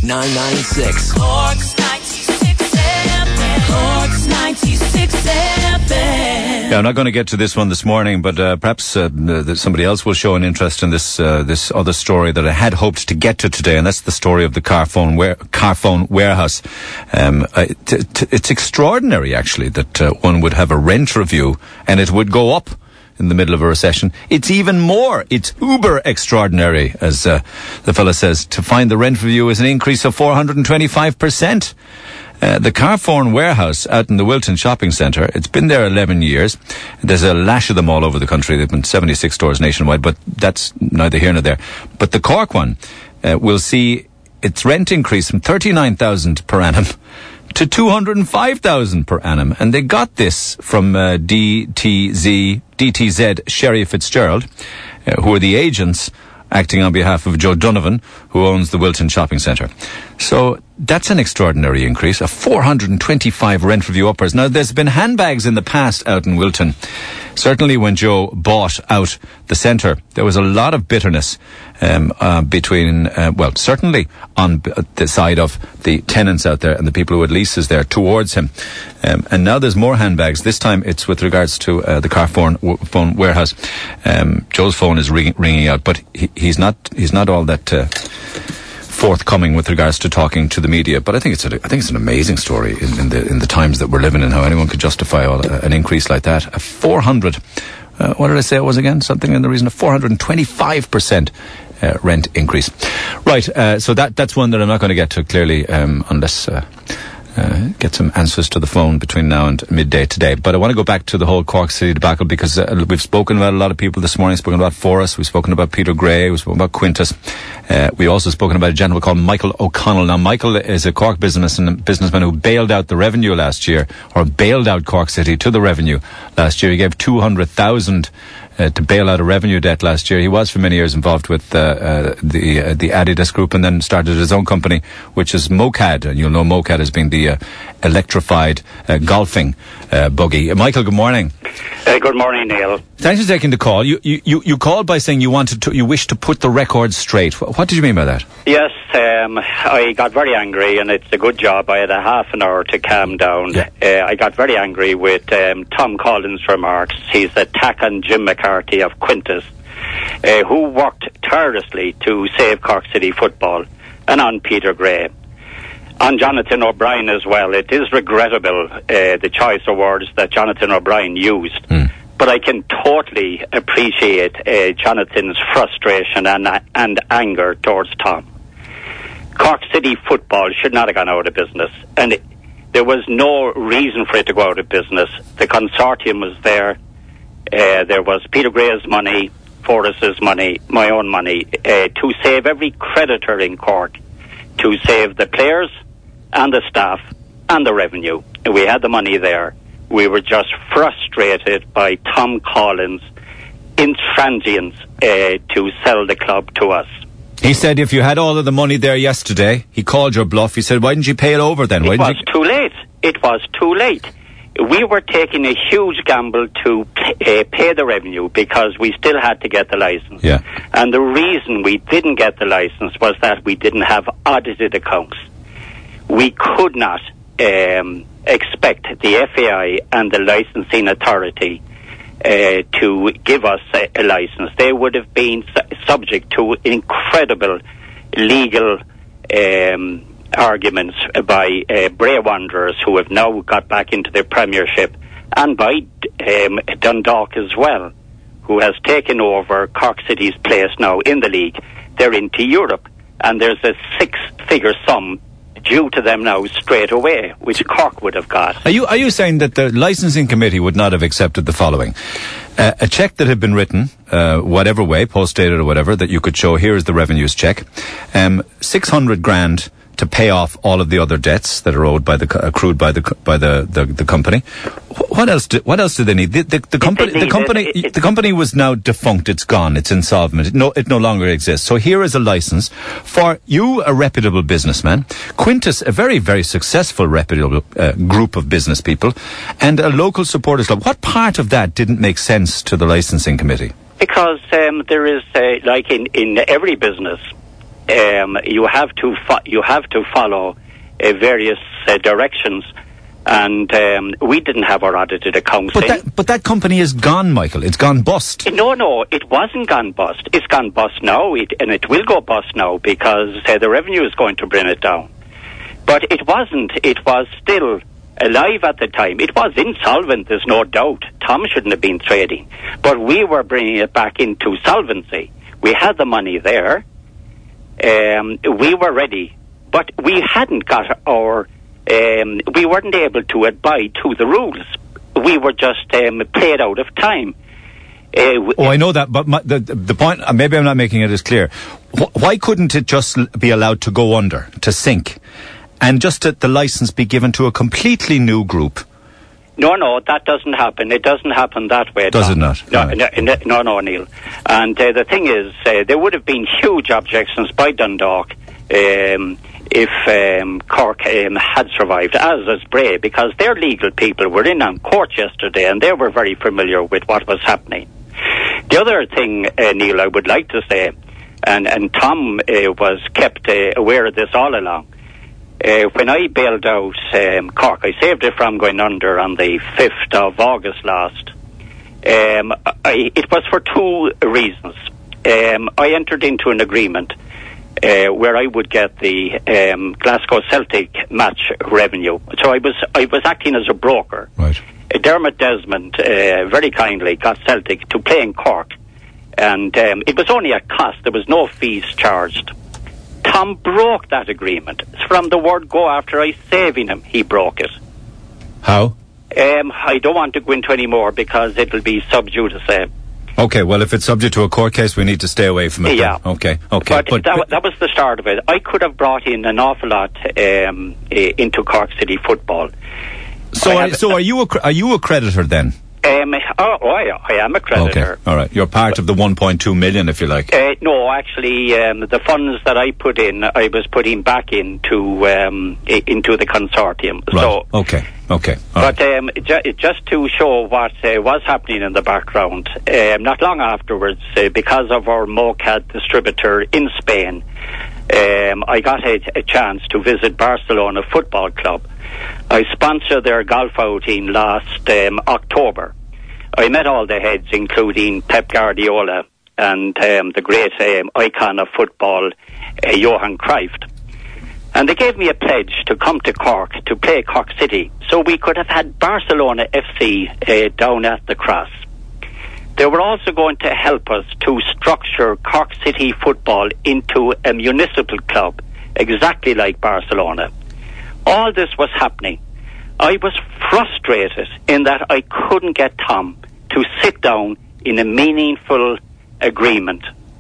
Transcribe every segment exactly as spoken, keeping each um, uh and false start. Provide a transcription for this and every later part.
nine nine six. Cork's ninety-six F M. Cork's ninety-six F M. Yeah, I'm not going to get to this one this morning, but uh, perhaps uh, uh, somebody else will show an interest in this uh, this other story that I had hoped to get to today, and that's the story of the Carphone, ware- Carphone warehouse. Um, I, t- t- it's extraordinary, actually, that uh, one would have a rent review and it would go up in the middle of a recession. It's even more. It's uber extraordinary, as uh, the fella says, to find the rent review is an increase of four hundred twenty-five percent. Uh, the Carphone warehouse out in the Wilton shopping centre, it's been there eleven years. There's a lash of them all over the country. There've been seventy-six stores nationwide, but that's neither here nor there. But the Cork one uh, will see its rent increase from thirty-nine thousand per annum to two hundred five thousand per annum. And they got this from uh, D T Z, D T Z Sherry Fitzgerald, uh, who are the agents acting on behalf of Joe Donovan, who owns the Wilton shopping centre. So that's an extraordinary increase, a four hundred twenty-five rent review uppers. Now, there's been handbags in the past out in Wilton. Certainly when Joe bought out the centre, there was a lot of bitterness um, uh, between, uh, well, certainly on b- the side of the tenants out there and the people who had leases there towards him. Um, and now there's more handbags. This time it's with regards to uh, the Carphone w- phone warehouse. Um, Joe's phone is ring- ringing out, but he, he's not he's not all that Uh, forthcoming with regards to talking to the media, but I think it's a, I think it's an amazing story in, in the in the times that we're living in. How anyone could justify all, uh, an increase like that? A four hundred, uh, what did I say it was again? Something in the region of four hundred twenty-five percent uh, rent increase. Right. Uh, so that that's one that I'm not going to get to clearly um, unless. Uh, Uh, get some answers to the phone between now and midday today. But I want to go back to the whole Cork City debacle because uh, we've spoken about a lot of people this morning. We've spoken about Forrest, we've spoken about Peter Gray, we've spoken about Quintus. Uh, we've also spoken about a gentleman called Michael O'Connell. Now, Michael is a Cork businessman, businessman who bailed out the revenue last year, or bailed out Cork City to the revenue last year. He gave two hundred thousand Uh, to bail out a revenue debt last year. He was for many years involved with uh, uh, the uh, the Adidas Group, and then started his own company, which is Mocad. And you'll know Mocad as being the uh, electrified uh, golfing uh, buggy. Uh, Michael, good morning. Uh, good morning, Neil. Thanks for taking the call. You, you, you, you called by saying you wanted to, you wished to put the record straight. What, what did you mean by that? Yes, um, I got very angry, and it's a good job. I had a half an hour to calm down. Yeah. Uh, I got very angry with um, Tom Collins' remarks. He's attacking Jim McCarthy of Quintus, uh, who worked tirelessly to save Cork City football, and on Peter Gray. On Jonathan O'Brien as well. It is regrettable, uh, the choice of words that Jonathan O'Brien used. Mm. But I can totally appreciate uh, Jonathan's frustration and, uh, and anger towards Tom. Cork City football should not have gone out of business. And it, there was no reason for it to go out of business. The consortium was there. Uh, there was Peter Gray's money, Forrest's money, my own money, uh, to save every creditor in Cork, to save the players and the staff and the revenue. We had the money there. We were just frustrated by Tom Collins' intransigence uh, to sell the club to us. He said if you had all of the money there yesterday, he called your bluff. He said, why didn't you pay it over then? Why it was you... too late. It was too late. We were taking a huge gamble to pay, uh, pay the revenue because we still had to get the license. Yeah. And the reason we didn't get the license was that we didn't have audited accounts. We could not um, expect the F A I and the licensing authority uh, to give us a, a license. They would have been su- subject to incredible legal um arguments by uh, Bray Wanderers, who have now got back into their premiership, and by um, Dundalk as well, who has taken over Cork City's place now in the league. They're into Europe, and there's a six-figure sum due to them now straight away, which Cork would have got. Are you are you saying that the licensing committee would not have accepted the following? Uh, a cheque that had been written, uh, whatever way, post-dated or whatever, that you could show, here is the revenues cheque, um, six hundred grand to pay off all of the other debts that are owed by the accrued by the by the the, the company. What else? Do, what else do they need? The, the, the company, the company, it, it, the company was now defunct. It's gone. It's insolvent. It no, it no longer exists. So here is a license for you, a reputable businessman, Quintus, a very very successful reputable uh, group of business people, and a local supporters club. What part of that didn't make sense to the licensing committee? Because um, there is, uh, like in in every business, um, you have to fo- you have to follow uh, various uh, directions, and um, we didn't have our audited accounts. But in. that, but that company is gone, Michael. It's gone bust. No, no, it wasn't gone bust. It's gone bust now, it, and it will go bust now because uh, the revenue is going to bring it down. But it wasn't. It was still alive at the time. It was insolvent, there's no doubt. Tom shouldn't have been trading. But we were bringing it back into solvency. We had the money there. Um, we were ready. But we hadn't got our... Um, we weren't able to abide to the rules. We were just um, played out of time. Uh, oh, I know that, but my, the the point, uh, maybe I'm not making it as clear. Wh- why couldn't it just l- be allowed to go under, to sink, and just that the license be given to a completely new group? No, no, that doesn't happen. It doesn't happen that way. Does Tom. it not? No, Right. no, no, no, no, Neil. And uh, the thing is, uh, there would have been huge objections by Dundalk um, if um, Cork um, had survived, as is Bray, because their legal people were in on court yesterday and they were very familiar with what was happening. The other thing, uh, Neil, I would like to say, and, and Tom uh, was kept uh, aware of this all along, Uh, when I bailed out um, Cork, I saved it from going under on the fifth of August last. Um, I, it was for two reasons. Um, I entered into an agreement uh, where I would get the um, Glasgow Celtic match revenue. So I was I was acting as a broker. Right. Uh, Dermot Desmond uh, very kindly got Celtic to play in Cork, and um, it was only a cost. There was no fees charged. Tom broke that agreement. From the word go after I saving him, he broke it. How? Um, I don't want to go into any more because it'll be sub judice. Okay, well, if it's subject to a court case, we need to stay away from it. Yeah. Then. Okay, okay. But, that, that was the start of it. I could have brought in an awful lot um, into Cork City football. So, I are, have- so are you a cre- are you a creditor then? Um, oh, oh I, I am a creditor. Okay, all right. You're part of the one point two million, if you like. Uh, no, actually, um, the funds that I put in, I was putting back into um, i- into the consortium. Right. So, okay, okay. All but right. um, ju- just to show what uh, was happening in the background, um, not long afterwards, uh, because of our MoCAD distributor in Spain, um, I got a, a chance to visit Barcelona Football Club. I sponsored their golf outing last um, October. I met all the heads, including Pep Guardiola and um, the great um, icon of football, uh, Johan Cruyff. And they gave me a pledge to come to Cork to play Cork City, so we could have had Barcelona F C uh, down at the Cross. They were also going to help us to structure Cork City football into a municipal club, exactly like Barcelona. All this was happening. I was frustrated in that I couldn't get Tom to sit down in a meaningful agreement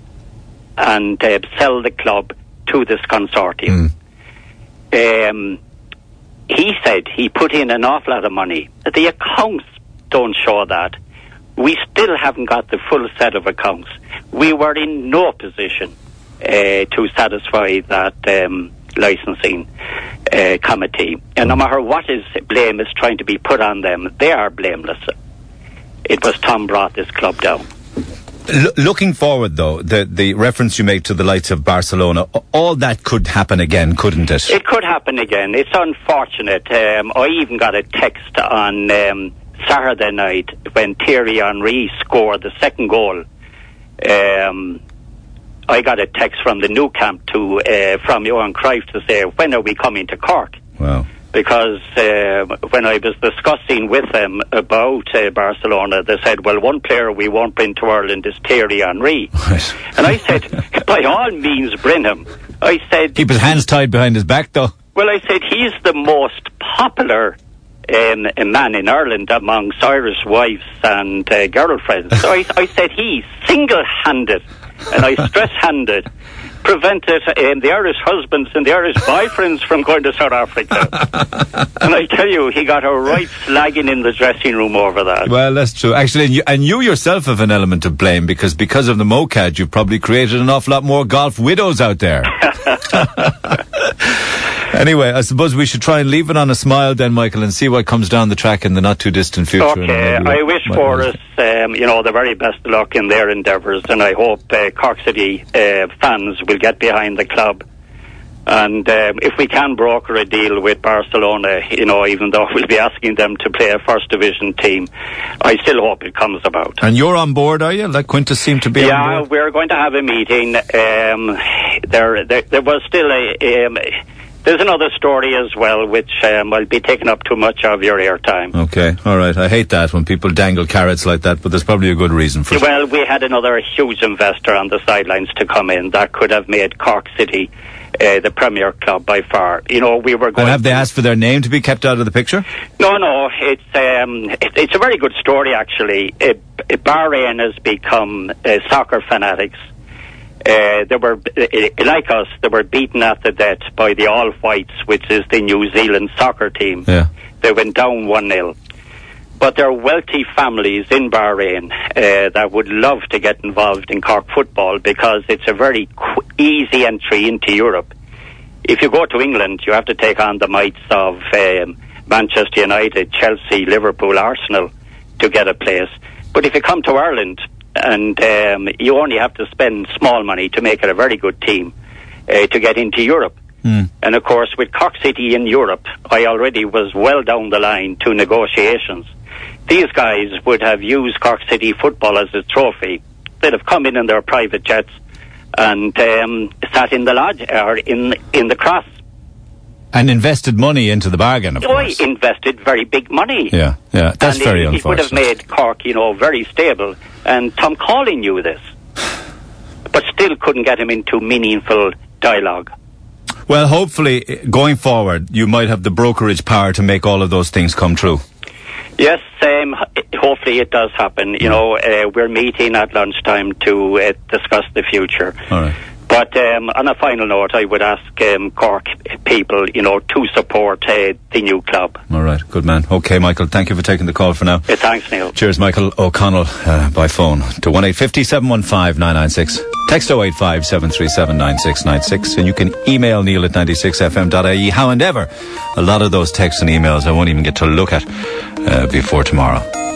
and uh, sell the club to this consortium. Mm. Um, he said he put in an awful lot of money. The accounts don't show that. We still haven't got the full set of accounts. We were in no position uh, to satisfy that um, licensing uh, committee. And no matter what is blame is trying to be put on them, they are blameless. It was Tom brought this club down. L- looking forward, though, the the reference you make to the likes of Barcelona, all that could happen again, couldn't it? It could happen again. It's unfortunate. Um, I even got a text on um, Saturday night when Thierry Henry scored the second goal. Um, I got a text from the Nou Camp to uh, from Johan Cruyff to say, when are we coming to Cork? Wow. Because uh, when I was discussing with them about uh, Barcelona, they said, well, one player we won't bring to Ireland is Thierry Henry. Right. And I said, by all means, bring him. I said... Keep his hands tied behind his back, though. Well, I said, he's the most popular um, man in Ireland amongst Irish wives and uh, girlfriends. So I, I said, he single-handed, and I stress-handed, prevented um, the Irish husbands and the Irish boyfriends from going to South Africa. And I tell you, he got a right slagging in the dressing room over that. Well, that's true. Actually, and you, and you yourself have an element of blame, because because of the MoCAD, you've probably created an awful lot more golf widows out there. Anyway, I suppose we should try and leave it on a smile then, Michael, and see what comes down the track in the not-too-distant future. Okay, I wish Forres, um, you know, the very best of luck in their endeavours, and I hope uh, Cork City uh, fans will get behind the club. And um, if we can broker a deal with Barcelona, you know, even though we'll be asking them to play a First Division team, I still hope it comes about. And you're on board, are you? Like Quintus seemed to be yeah, on board? Yeah, we're going to have a meeting. Um, there, there, there was still a... Um, There's another story as well, which um, will be taking up too much of your airtime. Okay, all right. I hate that when people dangle carrots like that, but there's probably a good reason for it. Well, we had another huge investor on the sidelines to come in that could have made Cork City uh, the premier club by far. You know, we were going... And have they asked for their name to be kept out of the picture? No, no. It's um, it, it's a very good story, actually. It, it, Bahrain has become uh, soccer fanatics. Uh, they were, uh, like us, they were beaten at the death by the All Whites, which is the New Zealand soccer team. Yeah. They went down one nil. But there are wealthy families in Bahrain uh, that would love to get involved in Cork football because it's a very qu- easy entry into Europe. If you go to England, you have to take on the mights of um, Manchester United, Chelsea, Liverpool, Arsenal to get a place. But if you come to Ireland, and um, you only have to spend small money to make it a very good team uh, to get into Europe. Mm. And of course, with Cork City in Europe, I already was well down the line to negotiations. These guys would have used Cork City football as a trophy. They'd have come in in their private jets and um, sat in the lodge or in in the cross. And invested money into the bargain, of oh, course. He invested very big money. Yeah, yeah, that's and very he, unfortunate. He would have made Cork, you know, very stable. And Tom Cawley knew this, but still couldn't get him into meaningful dialogue. Well, hopefully, going forward, you might have the brokerage power to make all of those things come true. Yes, um, hopefully it does happen. You know, uh, we're meeting at lunchtime to uh, discuss the future. All right. But um, on a final note, I would ask um, Cork people, you know, to support uh, the new club. All right, good man. Okay, Michael, thank you for taking the call for now. Uh, thanks, Neil. Cheers, Michael O'Connell, uh, by phone to one eight five zero, seven one five, nine nine six. Text oh eight five, seven three seven, nine six nine six. And you can email Neil at ninety-six f m dot I E. However, a lot of those texts and emails I won't even get to look at uh, before tomorrow.